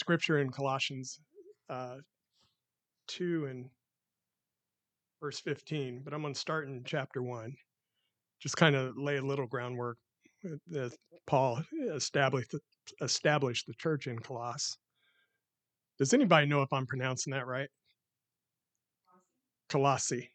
scripture in Colossians 2 and verse 15, but I'm going to start in chapter 1. Just kind of lay a little groundwork that Paul established the church in Colossus. Does anybody know if I'm pronouncing that right? Colossae.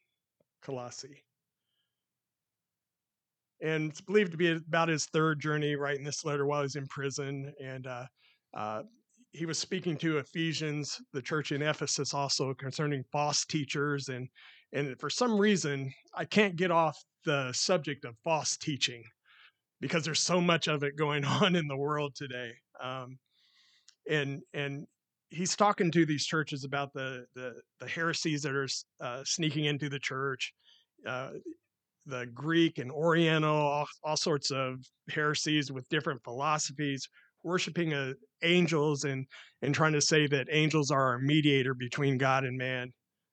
And it's believed to be about his third journey writing this letter while he's in prison. And he was speaking to Ephesians, the church in Ephesus, also concerning false teachers. And for some reason, I can't get off the subject of false teaching because there's so much of it going on in the world today. And he's talking to these churches about the heresies that are sneaking into the church, the Greek and Oriental, all sorts of heresies with different philosophies, worshiping angels and trying to say that angels are our mediator between God and man.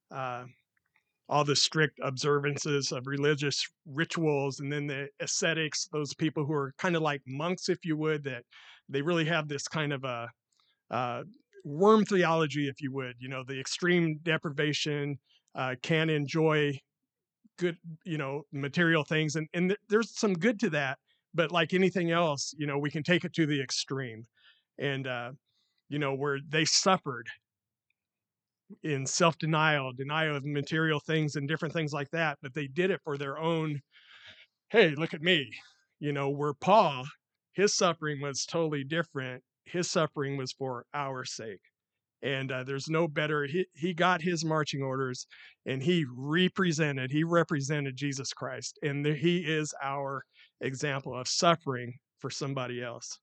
All the strict observances of religious rituals, and then the ascetics, those people who are kind of like monks, if you would, that they really have this kind of a worm theology, if you would, the extreme deprivation, can enjoy good, material things. And there's some good to that, but like anything else, we can take it to the extreme. And, where they suffered in self-denial, denial of material things and different things like that, but they did it for their own, hey, look at me, where Paul, his suffering was totally different. His suffering was for our sake. And there's no better. He got his marching orders, and he represented Jesus Christ, and he is our example of suffering for somebody else.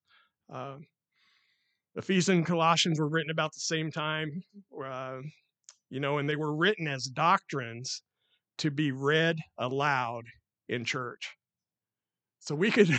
Ephesians and Colossians were written about the same time, and they were written as doctrines to be read aloud in church. So we could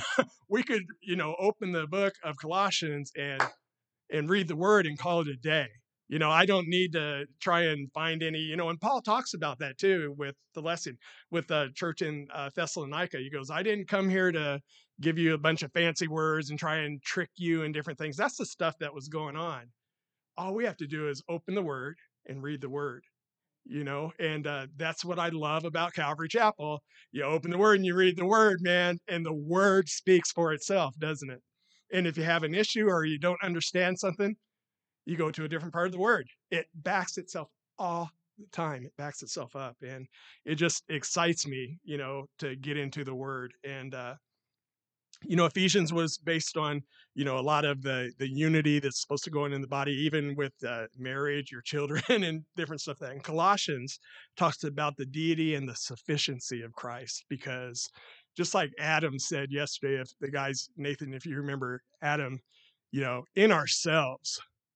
open the book of Colossians and read the word and call it a day. I don't need to try and find any, and Paul talks about that too with the lesson with the church in Thessalonica. He goes, I didn't come here to give you a bunch of fancy words and try and trick you and different things. That's the stuff that was going on. All we have to do is open the word and read the word, and that's what I love about Calvary Chapel. You open the word and you read the word, man, and the word speaks for itself, doesn't it? And if you have an issue or you don't understand something, you go to a different part of the word. It backs itself all the time. It backs itself up. And it just excites me, to get into the word. And, Ephesians was based on, a lot of the unity that's supposed to go on in the body, even with marriage, your children, and different stuff. That. And Colossians talks about the deity and the sufficiency of Christ, because just like Adam said yesterday, if the guys, Nathan, if you remember Adam, in ourselves,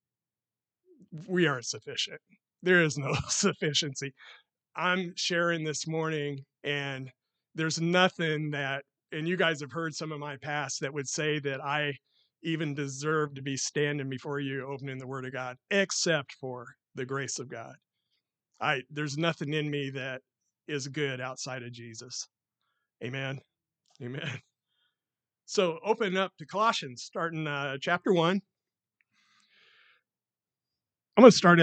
we aren't sufficient. There is no sufficiency. I'm sharing this morning, and there's nothing that, and you guys have heard some of my past, that would say that I even deserve to be standing before you opening the Word of God, except for the grace of God. There's nothing in me that is good outside of Jesus. Amen. Amen. So open up to Colossians, starting chapter 1. I'm going to start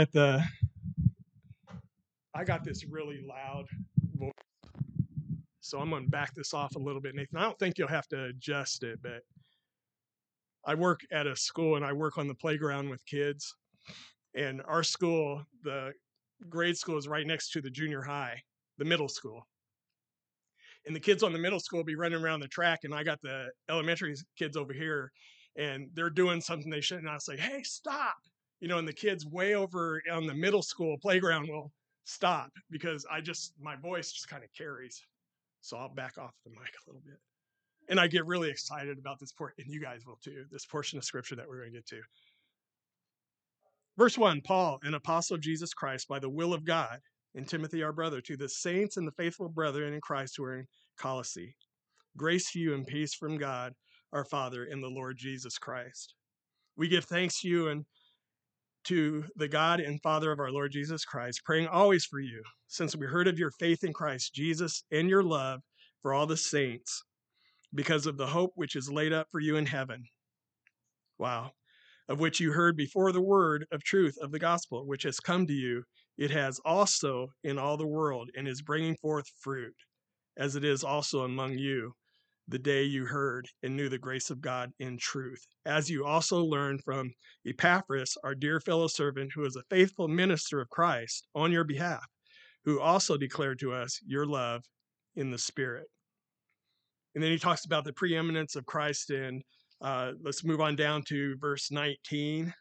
I got this really loud voice, so I'm going to back this off a little bit, Nathan. I don't think you'll have to adjust it, but I work at a school and I work on the playground with kids. And our school, the grade school, is right next to the junior high, the middle school. And the kids on the middle school be running around the track, and I got the elementary kids over here, and they're doing something they shouldn't. And I say, hey, stop. And the kids way over on the middle school playground will stop, because my voice just kind of carries. So I'll back off the mic a little bit. And I get really excited about this portion, and you guys will too, this portion of scripture that we're going to get to. Verse 1, Paul, an apostle of Jesus Christ by the will of God, and Timothy our brother, to the saints and the faithful brethren in Christ who are in Colossae. Grace to you and peace from God, our Father, and the Lord Jesus Christ. We give thanks to you and to the God and Father of our Lord Jesus Christ, praying always for you, since we heard of your faith in Christ Jesus and your love for all the saints, because of the hope which is laid up for you in heaven. Wow. of which you heard before the word of truth of the gospel, which has come to you. It has also in all the world and is bringing forth fruit, as it is also among you, the day you heard and knew the grace of God in truth, as you also learned from Epaphras, our dear fellow servant, who is a faithful minister of Christ on your behalf, who also declared to us your love in the Spirit. And then he talks about the preeminence of Christ in, let's move on down to verse 19.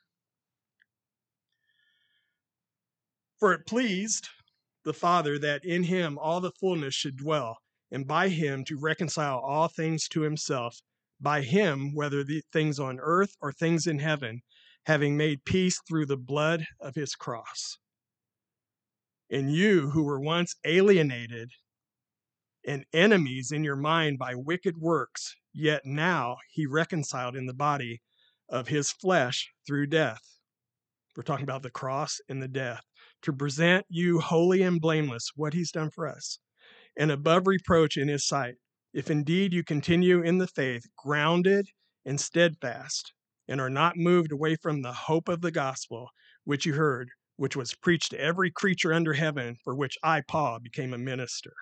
For it pleased the Father that in him all the fullness should dwell, and by him to reconcile all things to himself, by him, whether the things on earth or things in heaven, having made peace through the blood of his cross. And you who were once alienated and enemies in your mind by wicked works, yet now he reconciled in the body of his flesh through death. We're talking about the cross and the death, to present you holy and blameless, what he's done for us, and above reproach in his sight, if indeed you continue in the faith, grounded and steadfast, and are not moved away from the hope of the gospel, which you heard, which was preached to every creature under heaven, for which I, Paul, became a minister.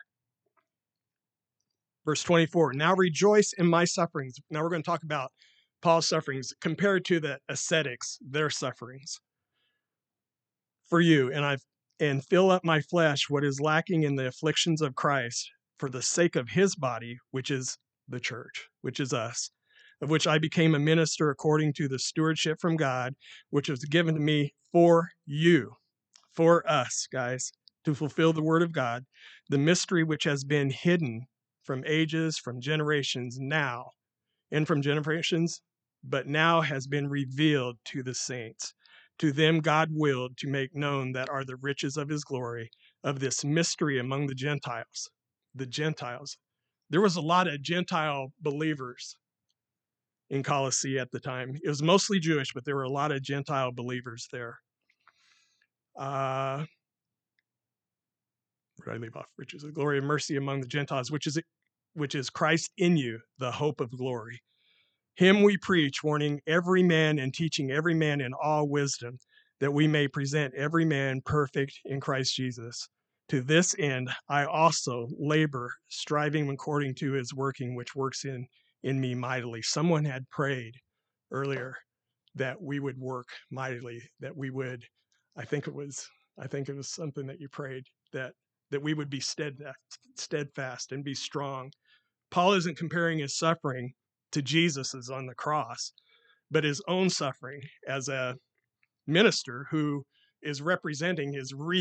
Verse 24, now rejoice in my sufferings. Now we're going to talk about Paul's sufferings compared to the ascetics, their sufferings. For you, and fill up my flesh what is lacking in the afflictions of Christ for the sake of his body, which is the church, which is us, of which I became a minister according to the stewardship from God, which was given to me for you, for us, guys, to fulfill the word of God, the mystery which has been hidden from ages, from generations now, and from generations, but now has been revealed to the saints. To them God willed to make known that are the riches of his glory, of this mystery among the Gentiles. The Gentiles. There was a lot of Gentile believers in Colossae at the time. It was mostly Jewish, but there were a lot of Gentile believers there. Where did I leave off? Riches of glory and mercy among the Gentiles, which is Christ in you, the hope of glory. Him we preach, warning every man and teaching every man in all wisdom, that we may present every man perfect in Christ Jesus. To this end, I also labor, striving according to his working, which works in me mightily. Someone had prayed earlier that we would work mightily, that we would, I think it was something that you prayed, that we would be steadfast and be strong. Paul isn't comparing his suffering to Jesus's on the cross, but his own suffering as a minister who is representing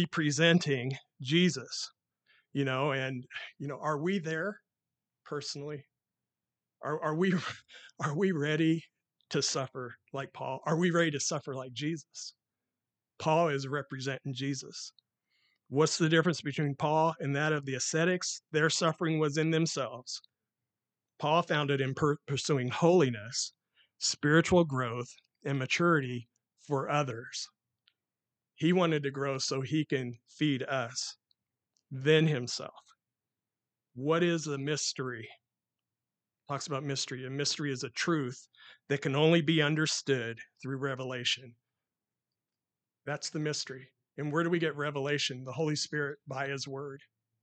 Jesus, and are we there personally? Are we ready to suffer like Paul? Are we ready to suffer like Jesus? Paul is representing Jesus. What's the difference between Paul and that of the ascetics? Their suffering was in themselves. Paul found it in pursuing holiness, spiritual growth, and maturity for others. He wanted to grow so he can feed us, then himself. What is a mystery? Talks about mystery. A mystery is a truth that can only be understood through revelation. That's the mystery. And where do we get revelation? The Holy Spirit by his word.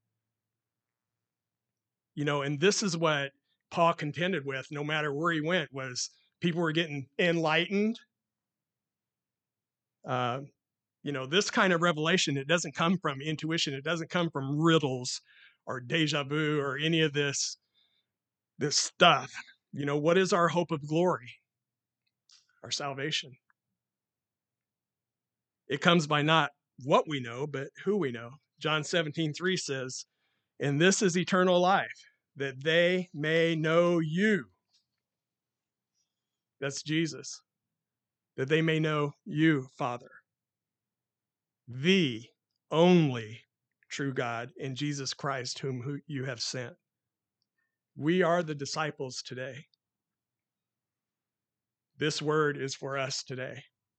And this is what Paul contended with, no matter where he went, was people were getting enlightened. This kind of revelation, it doesn't come from intuition. It doesn't come from riddles or deja vu or any of this stuff. What is our hope of glory? Our salvation. It comes by not what we know, but who we know. John 17:3 says, and this is eternal life, that they may know you. That's Jesus. That they may know you, Father, the only true God, and Jesus Christ, whom you have sent. We are the disciples today. This word is for us today.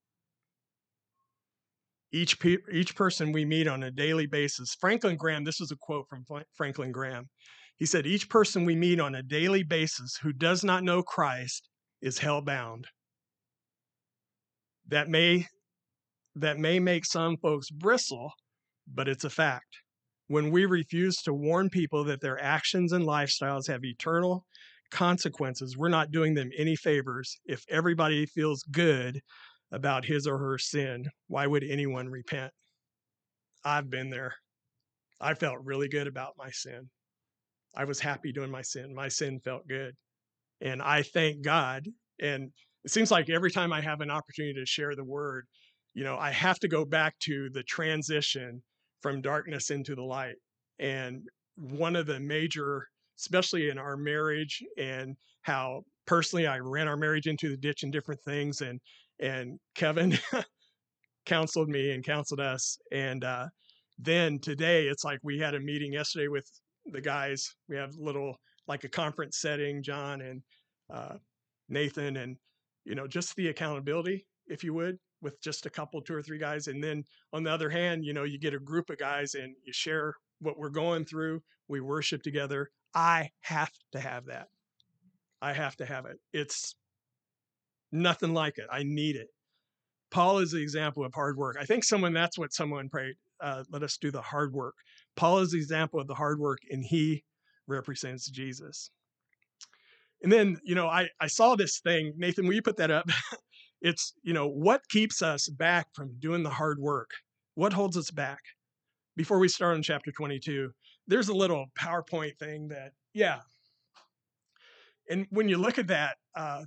Each person we meet on a daily basis. Franklin Graham, this is a quote from Franklin Graham. He said, each person we meet on a daily basis who does not know Christ is hell-bound. That may make some folks bristle, but it's a fact. When we refuse to warn people that their actions and lifestyles have eternal consequences, we're not doing them any favors. If everybody feels good about his or her sin, why would anyone repent? I've been there. I felt really good about my sin. I was happy doing my sin. My sin felt good. And I thank God. And it seems like every time I have an opportunity to share the word, I have to go back to the transition from darkness into the light. And one of the major, especially in our marriage, and how personally I ran our marriage into the ditch and different things. And Kevin counseled me and counseled us. And then today, it's like we had a meeting yesterday with the guys. We have like a conference setting, John and Nathan, and just the accountability, if you would, with just a couple, 2 or 3 guys. And then on the other hand, you get a group of guys and you share what we're going through. We worship together. I have to have that. I have to have it. It's nothing like it. I need it. Paul is the example of hard work. I think that's what someone prayed. Let us do the hard work. Paul is the example of the hard work, and he represents Jesus. And then, I saw this thing. Nathan, will you put that up? It's, what keeps us back from doing the hard work? What holds us back? Before we start on chapter 22, there's a little PowerPoint thing that, yeah. And when you look at that,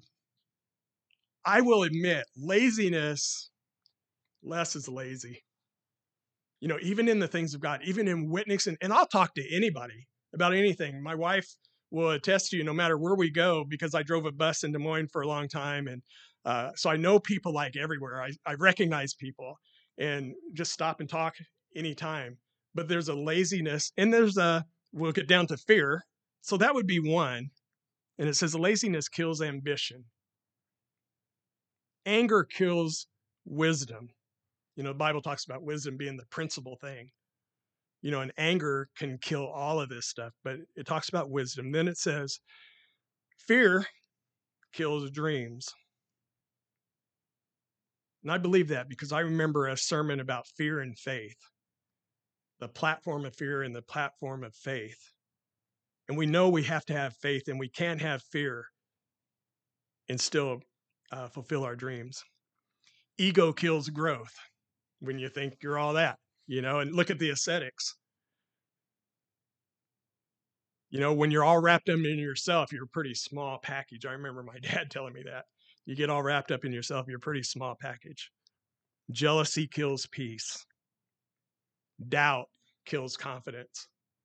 I will admit, laziness, less is lazy. Even in the things of God, even in witnessing, and I'll talk to anybody about anything. My wife will attest to you no matter where we go, because I drove a bus in Des Moines for a long time. And so I know people like everywhere. I recognize people and just stop and talk anytime. But there's a laziness, and we'll get down to fear. So that would be one. And it says laziness kills ambition. Anger kills wisdom. The Bible talks about wisdom being the principal thing. And anger can kill all of this stuff, but it talks about wisdom. Then it says, fear kills dreams. And I believe that because I remember a sermon about fear and faith, the platform of fear and the platform of faith. And we know we have to have faith, and we can't have fear and still fulfill our dreams. Ego kills growth when you think you're all that, and look at the ascetics. When you're all wrapped up in yourself, you're a pretty small package. I remember my dad telling me that. You get all wrapped up in yourself, you're a pretty small package. Jealousy kills peace. Doubt kills confidence.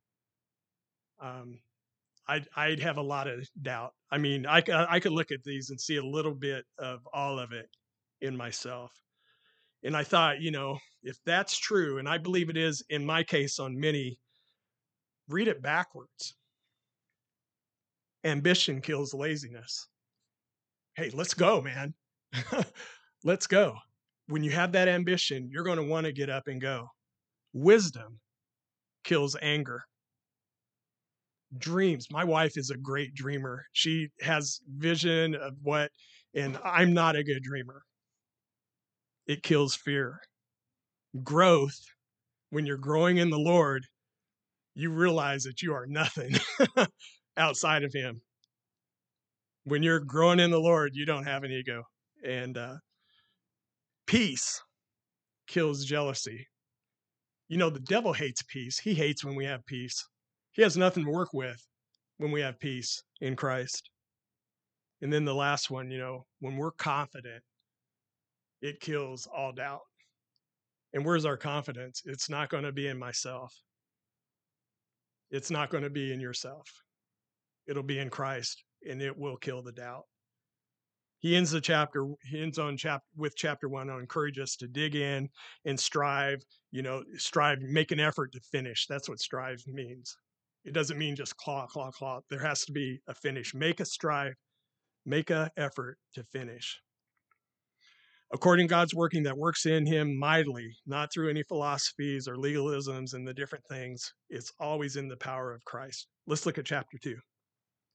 I'd have a lot of doubt. I mean, I could look at these and see a little bit of all of it in myself. And I thought, if that's true, and I believe it is in my case on many, read it backwards. Ambition kills laziness. Hey, let's go, man. Let's go. When you have that ambition, you're going to want to get up and go. Wisdom kills anger. Dreams. My wife is a great dreamer. She has vision of and I'm not a good dreamer. It kills fear. Growth. When you're growing in the Lord, you realize that you are nothing outside of him. When you're growing in the Lord, you don't have an ego. And peace kills jealousy. The devil hates peace. He hates when we have peace. He has nothing to work with when we have peace in Christ. And then the last one, when we're confident, it kills all doubt. And where's our confidence? It's not going to be in myself. It's not going to be in yourself. It'll be in Christ, and it will kill the doubt. He ends with chapter 1. I'll encourage us to dig in and strive, make an effort to finish. That's what strive means. It doesn't mean just claw. There has to be a finish. Make a strive, make an effort to finish. According to God's working that works in him mightily, not through any philosophies or legalisms and the different things. It's always in the power of Christ. Let's look at chapter 2.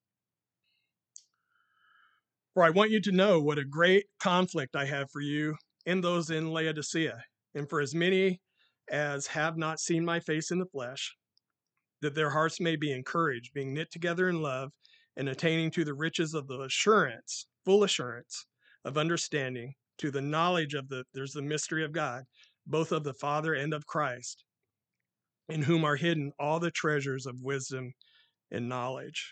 For I want you to know what a great conflict I have for you and those in Laodicea, and for as many as have not seen my face in the flesh, that their hearts may be encouraged, being knit together in love, and attaining to the riches of the assurance, full assurance of understanding, to the knowledge of there's the mystery of God, both of the Father and of Christ, in whom are hidden all the treasures of wisdom and knowledge.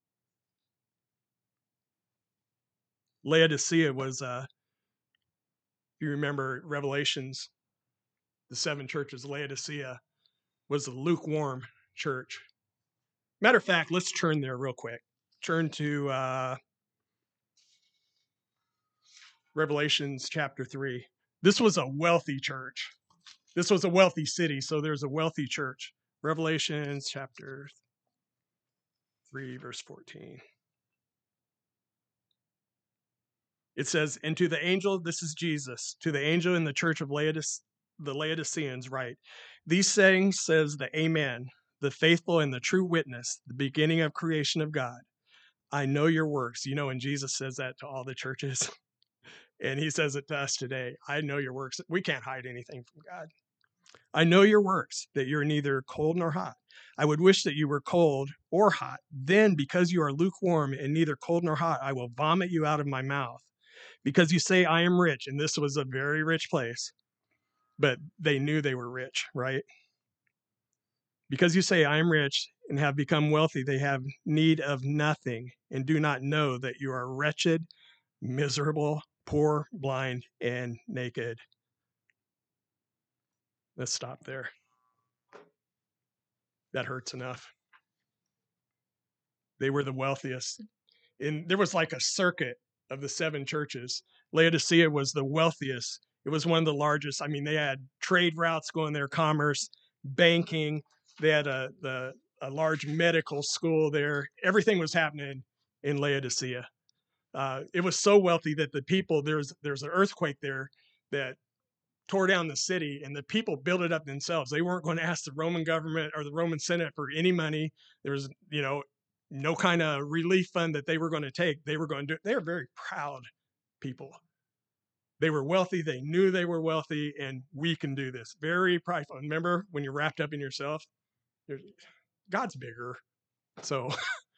Laodicea was, if you remember Revelations, the 7 churches, Laodicea was a lukewarm church. Matter of fact, let's turn there real quick. Turn to Revelations chapter 3. This was a wealthy church. This was a wealthy city, so there's a wealthy church. Revelations chapter 3, verse 14. It says, and to the angel, this is Jesus, to the angel in the church of the Laodiceans write, these sayings says the Amen, the faithful and the true witness, the beginning of creation of God. I know your works. You know, and Jesus says that to all the churches, and he says it to us today. I know your works. We can't hide anything from God. I know your works, that you're neither cold nor hot. I would wish that you were cold or hot. Then, because you are lukewarm and neither cold nor hot, I will vomit you out of my mouth. Because you say, I am rich, and this was a very rich place, but they knew they were rich, right? Because you say, I am rich and have become wealthy, they have need of nothing and do not know that you are wretched, miserable, poor, blind, and naked. Let's stop there. That hurts enough. They were the wealthiest. And there was like a circuit of the 7 churches. Laodicea was the wealthiest. It was one of the largest. I mean, they had trade routes going there, commerce, banking. They had a large medical school there. Everything was happening in Laodicea. It was so wealthy that the people, there's an earthquake there that tore down the city, and the people built it up themselves. They weren't going to ask the Roman government or the Roman Senate for any money. There was, no kind of relief fund that they were going to take. They were going to do it. They were very proud people. They were wealthy. They knew they were wealthy, and we can do this. Very prideful. Remember when you're wrapped up in yourself? God's bigger. So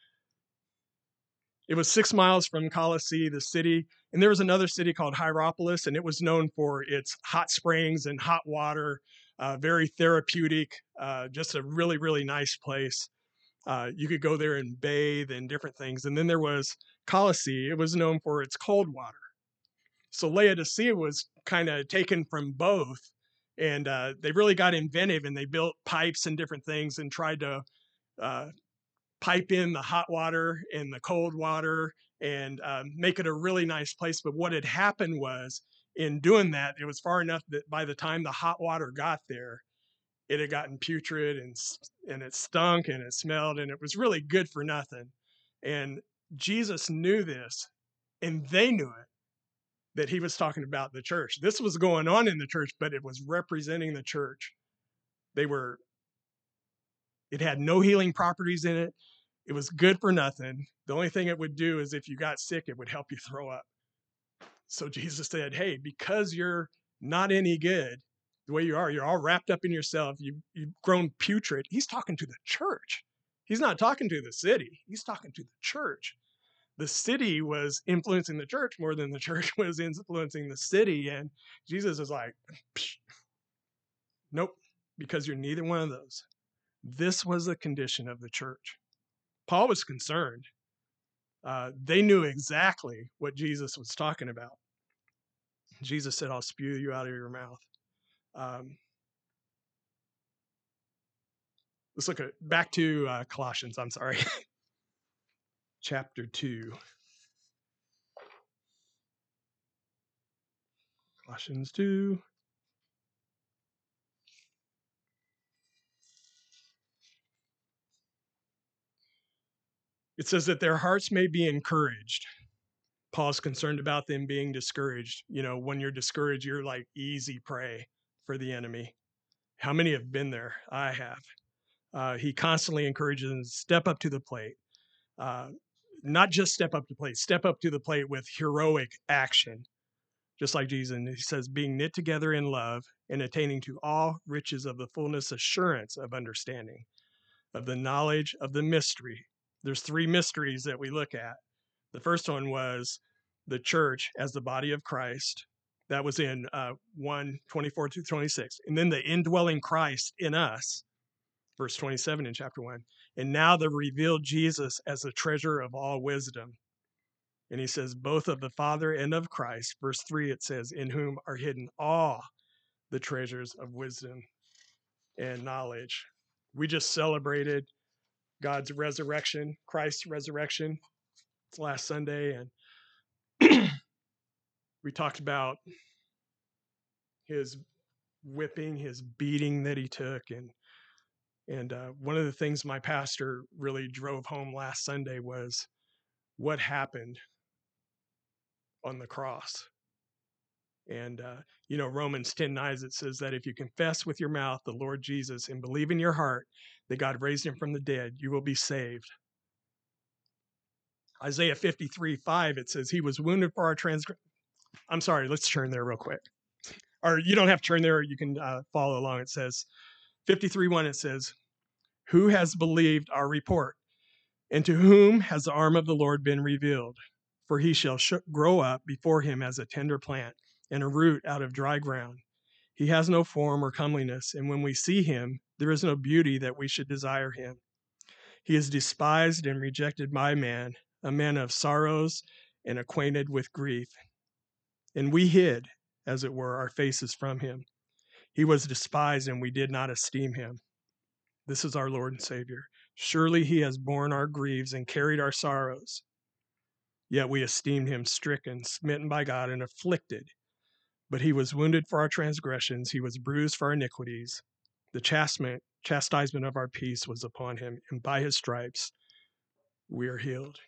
it was 6 miles from Colossae, the city. And there was another city called Hierapolis, and it was known for its hot springs and hot water, very therapeutic, just a really, really nice place. You could go there and bathe and different things. And then there was Colossae. It was known for its cold water. So Laodicea was kind of taken from both. And they really got inventive, and they built pipes and different things and tried to pipe in the hot water and the cold water and make it a really nice place. But what had happened was, in doing that, it was far enough that by the time the hot water got there, it had gotten putrid and it stunk and it smelled, and it was really good for nothing. And Jesus knew this, and they knew it, that he was talking about the church. This was going on in the church, but it was representing the church. It had no healing properties in it. It was good for nothing. The only thing it would do is if you got sick, it would help you throw up. So Jesus said, hey, because you're not any good the way you're all wrapped up in yourself, you've grown putrid. He's talking to the church. He's not talking to the city. He's talking to the church. The city was influencing the church more than the church was influencing the city. And Jesus is like, nope, because you're neither one of those. This was the condition of the church. Paul was concerned. They knew exactly what Jesus was talking about. Jesus said, I'll spew you out of your mouth. Let's look back to Colossians, I'm sorry. Chapter 2. Colossians 2. It says that their hearts may be encouraged. Paul's concerned about them being discouraged. You know, when you're discouraged, you're like easy prey for the enemy. How many have been there? I have. He constantly encourages them to step up to the plate. Not just step up to the plate with heroic action. just like Jesus. And he says, being knit together in love and attaining to all riches of the fullness assurance of understanding, of the knowledge of the mystery. There's three mysteries that we look at. The first one was the church as the body of Christ. That was in 1:24 through 26. And then the indwelling Christ in us, verse 27 in chapter 1. And now the revealed Jesus as the treasure of all wisdom. And he says, both of the Father and of Christ. Verse 3, it says, in whom are hidden all the treasures of wisdom and knowledge. We just celebrated God's resurrection, Christ's resurrection. It's last Sunday, and we talked about his whipping, his beating that he took, and one of the things my pastor really drove home last Sunday was what happened on the cross. And Romans 10:9, it says that if you confess with your mouth the Lord Jesus and believe in your heart that God raised him from the dead, you will be saved. Isaiah 53:5, it says he was wounded for our transgression. I'm sorry, let's turn there real quick. Or you don't have to turn there, you can follow along. It says 53:1, it says, who has believed our report? And to whom has the arm of the Lord been revealed? For he shall grow up before him as a tender plant and a root out of dry ground. He has no form or comeliness, and when we see him, there is no beauty that we should desire him. He is despised and rejected by man, a man of sorrows and acquainted with grief. And we hid, as it were, our faces from him. He was despised, and we did not esteem him. This is our Lord and Savior. Surely he has borne our griefs and carried our sorrows. Yet we esteemed him stricken, smitten by God, and afflicted. But he was wounded for our transgressions. He was bruised for our iniquities. The chastisement of our peace was upon him, and by his stripes we are healed.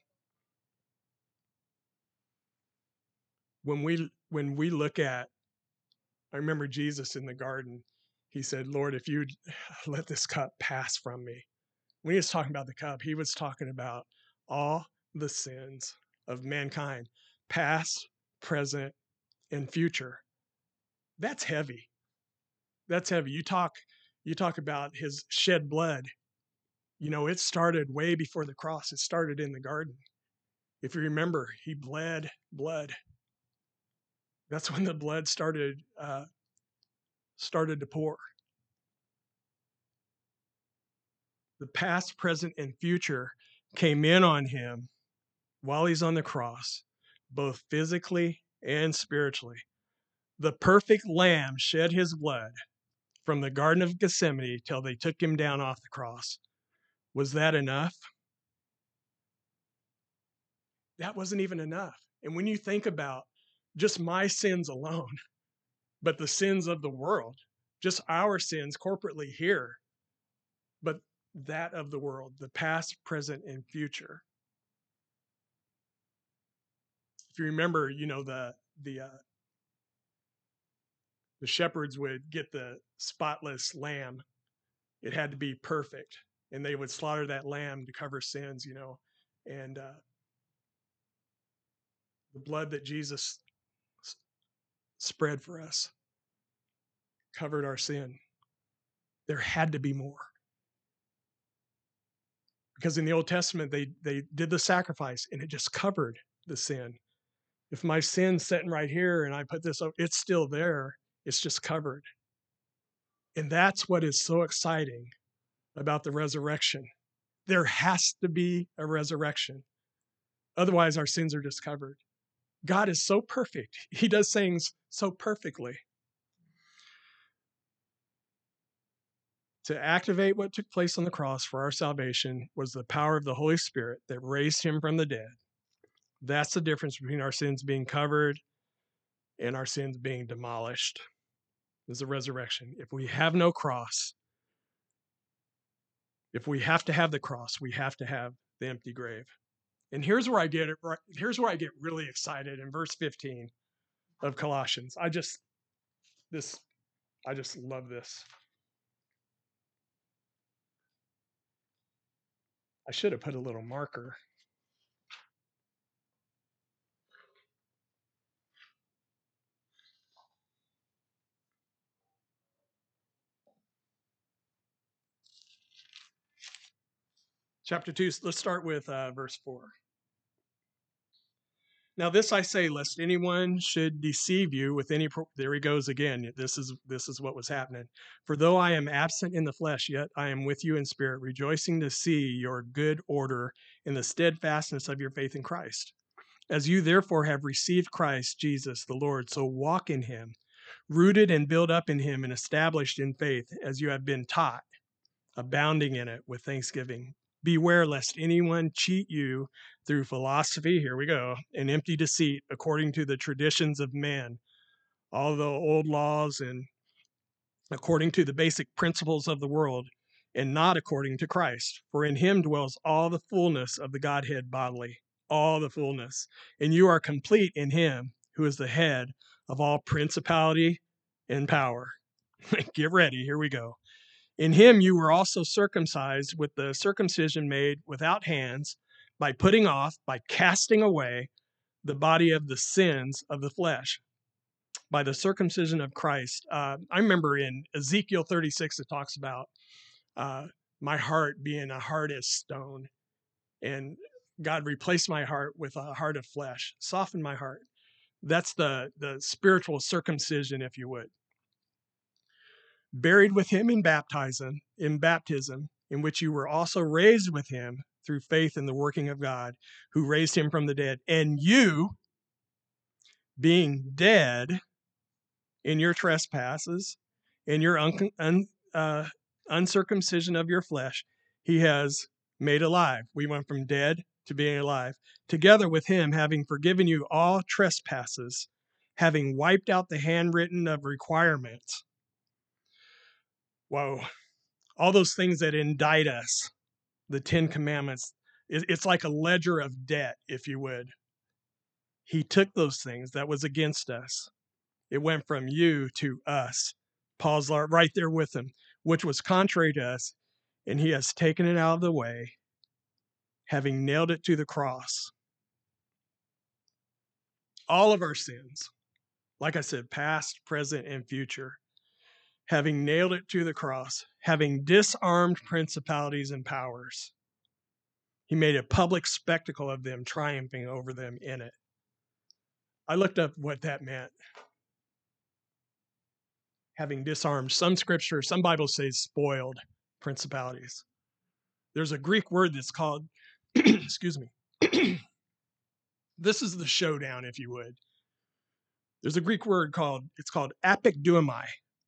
When we look at, I remember Jesus in the garden, he said, Lord, if you'd let this cup pass from me. When he was talking about the cup, he was talking about all the sins of mankind, past, present, and future. That's heavy. That's heavy. You talk about his shed blood. It started way before the cross. It started in the garden. If you remember, he bled blood. That's when the blood started to pour. The past, present, and future came in on him while he's on the cross, both physically and spiritually. The perfect lamb shed his blood from the Garden of Gethsemane till they took him down off the cross. Was that enough? That wasn't even enough. And when you think about just my sins alone, but the sins of the world, just our sins corporately here, but that of the world, the past, present, and future. If you remember, the shepherds would get the spotless lamb. It had to be perfect, and they would slaughter that lamb to cover sins, and the blood that Jesus spread for us covered our sin. There had to be more. Because in the Old Testament, they did the sacrifice, and it just covered the sin. If my sin's sitting right here and I put this up, it's still there. It's just covered. And that's what is so exciting about the resurrection. There has to be a resurrection. Otherwise, our sins are just covered. God is so perfect. He does things so perfectly. To activate what took place on the cross for our salvation was the power of the Holy Spirit that raised him from the dead. That's the difference between our sins being covered and our sins being demolished. Is the resurrection. If we have no cross, if we have to have the cross, we have to have the empty grave. And here's where I get really excited in verse 15 of Colossians. I just love this. I should have put a little marker. Chapter 2, let's start with verse 4. Now this I say, lest anyone should deceive you with any. There he goes again. This is what was happening. For though I am absent in the flesh, yet I am with you in spirit, rejoicing to see your good order in the steadfastness of your faith in Christ. As you therefore have received Christ Jesus the Lord, so walk in him, rooted and built up in him and established in faith, as you have been taught, abounding in it with thanksgiving. Beware lest anyone cheat you through philosophy, here we go, and empty deceit, according to the traditions of men, all the old laws, and according to the basic principles of the world, and not according to Christ. For in him dwells all the fullness of the Godhead bodily, all the fullness. And you are complete in him, who is the head of all principality and power. Get ready, here we go. In him you were also circumcised with the circumcision made without hands, by putting off, by casting away the body of the sins of the flesh, by the circumcision of Christ. I remember in Ezekiel 36, it talks about my heart being a heart as stone, and God replaced my heart with a heart of flesh, softened my heart. That's the spiritual circumcision, if you would. Buried with him in baptism, in which you were also raised with him through faith in the working of God, who raised him from the dead. And you, being dead in your trespasses, in your uncircumcision of your flesh, he has made alive. We went from dead to being alive. Together with him, having forgiven you all trespasses, having wiped out the handwritten of requirements. Whoa. All those things that indict us, the 10 Commandments, it's like a ledger of debt, if you would. He took those things that was against us. It went from you to us. Paul's right there with him, which was contrary to us, and he has taken it out of the way, having nailed it to the cross. All of our sins, like I said, past, present, and future, having nailed it to the cross, having disarmed principalities and powers. He made a public spectacle of them, triumphing over them in it. I looked up what that meant. Having disarmed, some scripture, some Bibles say spoiled principalities. There's a Greek word that's called, excuse me, this is the showdown, if you would. There's a Greek word called apekdoumai,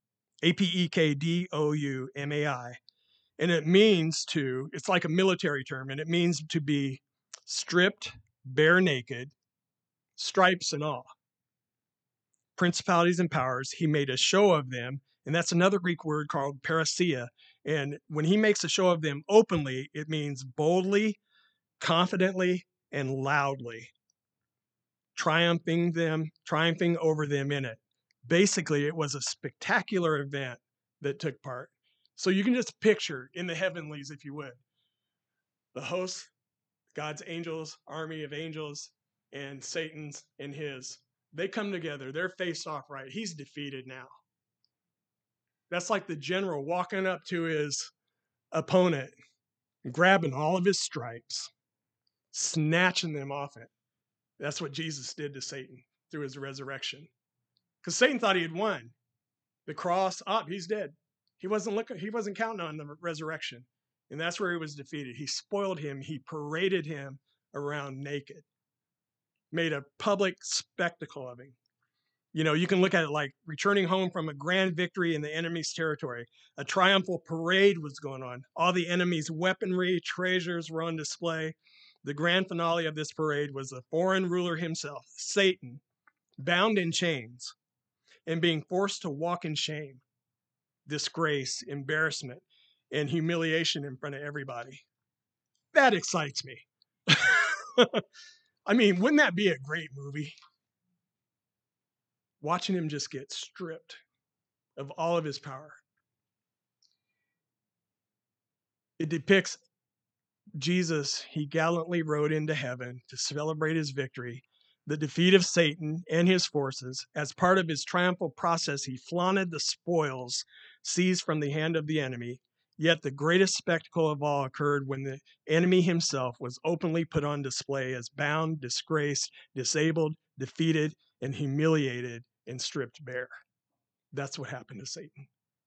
apekdoumai, and it means to, it's like a military term, and it means to be stripped, bare naked, stripes and all. Principalities and powers, he made a show of them, and that's another Greek word called parousia. And when he makes a show of them openly, it means boldly, confidently, and loudly, triumphing over them in it. Basically, it was a spectacular event that took part. So you can just picture in the heavenlies, if you would, the hosts, God's angels, army of angels, and Satan's and his. They come together. They're faced off right. He's defeated now. That's like the general walking up to his opponent, grabbing all of his stripes, snatching them off it. That's what Jesus did to Satan through his resurrection. Because Satan thought he had won. The cross, he's dead. He wasn't counting on the resurrection. And that's where he was defeated. He spoiled him. He paraded him around naked. Made a public spectacle of him. You know, you can look at it like returning home from a grand victory in the enemy's territory. A triumphal parade was going on. All the enemy's weaponry, treasures were on display. The grand finale of this parade was the foreign ruler himself, Satan, bound in chains and being forced to walk in shame, disgrace, embarrassment, and humiliation in front of everybody. That excites me. I mean, wouldn't that be a great movie? Watching him just get stripped of all of his power. It depicts Jesus. He gallantly rode into heaven to celebrate his victory, the defeat of Satan and his forces. As part of his triumphal process, he flaunted the spoils seized from the hand of the enemy Yet the greatest spectacle of all occurred when the enemy himself was openly put on display as bound, disgraced, disabled, defeated, and humiliated and stripped bare. That's what happened to Satan.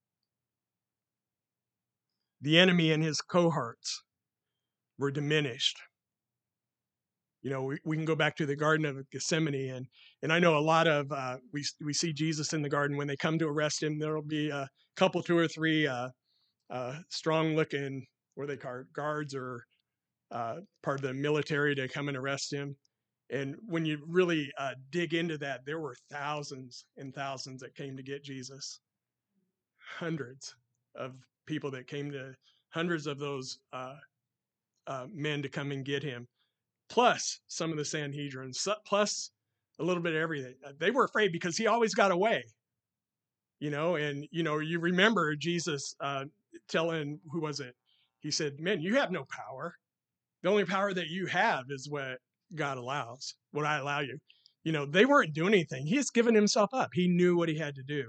The enemy and his cohorts were diminished. You know, we can go back to the Garden of Gethsemane, and I know a lot of, we see Jesus in the garden. When they come to arrest him, there'll be a couple, two or three strong-looking, what are they called, guards or part of the military to come and arrest him. And when you really dig into that, there were thousands and thousands that came to get Jesus. Hundreds of people that came to, hundreds of those men to come and get him, plus some of the Sanhedrin, plus a little bit of everything. They were afraid because he always got away, you know. And, you know, you remember Jesus telling, who was it? He said, "Men, you have no power. The only power that you have is what God allows, what I allow you." You know, they weren't doing anything. He has given himself up. He knew what he had to do.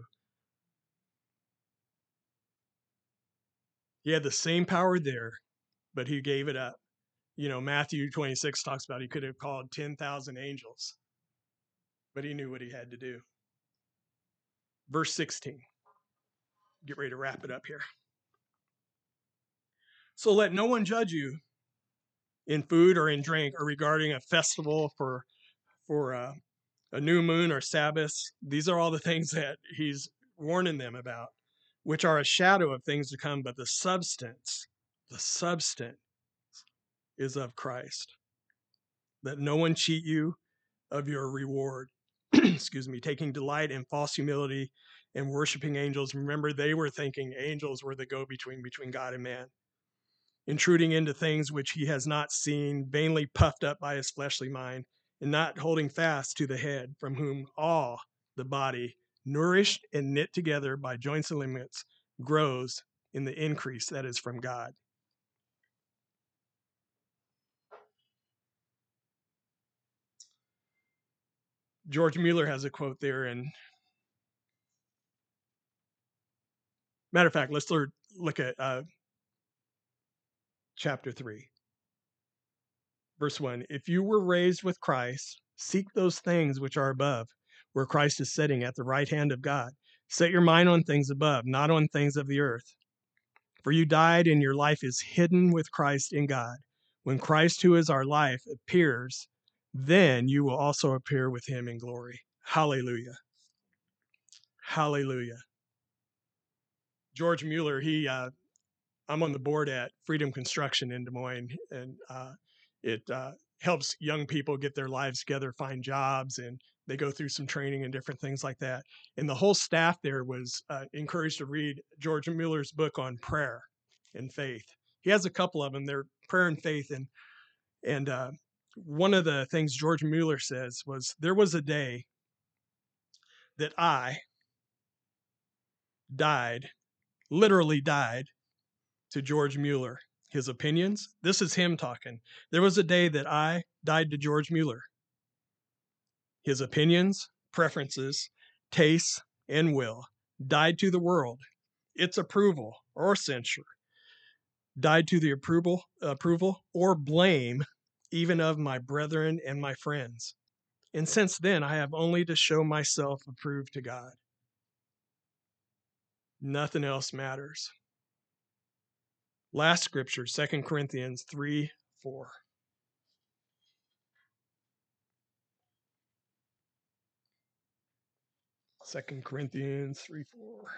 He had the same power there, but he gave it up. You know, Matthew 26 talks about he could have called 10,000 angels, but he knew what he had to do. Verse 16. Get ready to wrap it up here. "So let no one judge you in food or in drink or regarding a festival for a new moon or Sabbaths." These are all the things that he's warning them about, which are a shadow of things to come, but the substance is of Christ. Let no one cheat you of your reward. Excuse me, taking delight in false humility and worshiping angels. Remember, they were thinking angels were the go-between between God and man. Intruding into things which he has not seen, vainly puffed up by his fleshly mind, and not holding fast to the head, from whom all the body, nourished and knit together by joints and ligaments, grows in the increase that is from God. George Mueller has a quote there, and matter of fact, let's look at chapter 3, verse 1. "If you were raised with Christ, seek those things which are above, where Christ is sitting at the right hand of God. Set your mind on things above, not on things of the earth. For you died, and your life is hidden with Christ in God. When Christ, who is our life, appears, then you will also appear with him in glory." Hallelujah. Hallelujah. George Mueller, I'm on the board at Freedom Construction in Des Moines, and it helps young people get their lives together, find jobs, and they go through some training and different things like that. And the whole staff there was encouraged to read George Mueller's book on prayer and faith. He has a couple of them. They're prayer and faith, and one of the things George Mueller says was, "There was a day that I died, literally died, to George Mueller, his opinions." This is him talking. "There was a day that I died to George Mueller. His opinions, preferences, tastes, and will died to the world, its approval or censure, died to the approval or blame, even of my brethren and my friends. And since then, I have only to show myself approved to God. Nothing else matters." Last scripture, 2 Corinthians 3:4. 2 Corinthians 3:4.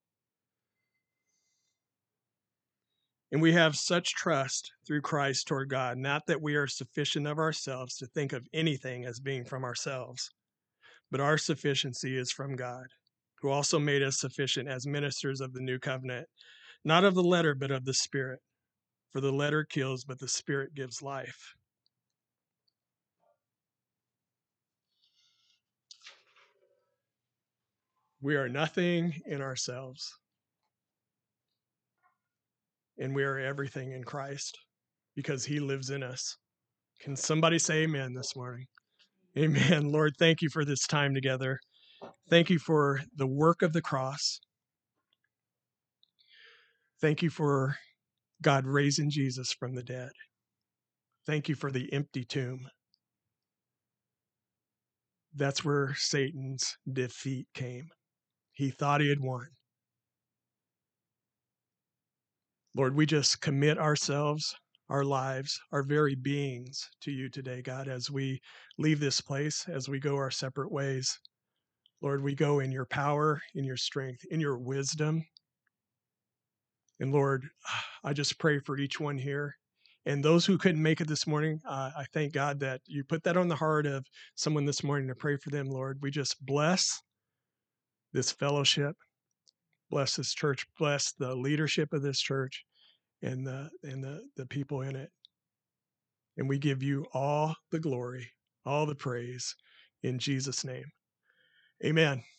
"And we have such trust through Christ toward God, not that we are sufficient of ourselves to think of anything as being from ourselves, but our sufficiency is from God, who also made us sufficient as ministers of the new covenant, not of the letter, but of the Spirit. For the letter kills, but the Spirit gives life." We are nothing in ourselves, and we are everything in Christ because he lives in us. Can somebody say amen this morning? Amen. Lord, thank you for this time together. Thank you for the work of the cross. Thank you for God raising Jesus from the dead. Thank you for the empty tomb. That's where Satan's defeat came. He thought he had won. Lord, we just commit ourselves, our lives, our very beings to you today, God, as we leave this place, as we go our separate ways. Lord, we go in your power, in your strength, in your wisdom. And Lord, I just pray for each one here. And those who couldn't make it this morning, I thank God that you put that on the heart of someone this morning to pray for them, Lord. We just bless this fellowship, bless this church, bless the leadership of this church and the people in it. And we give you all the glory, all the praise in Jesus' name. Amen.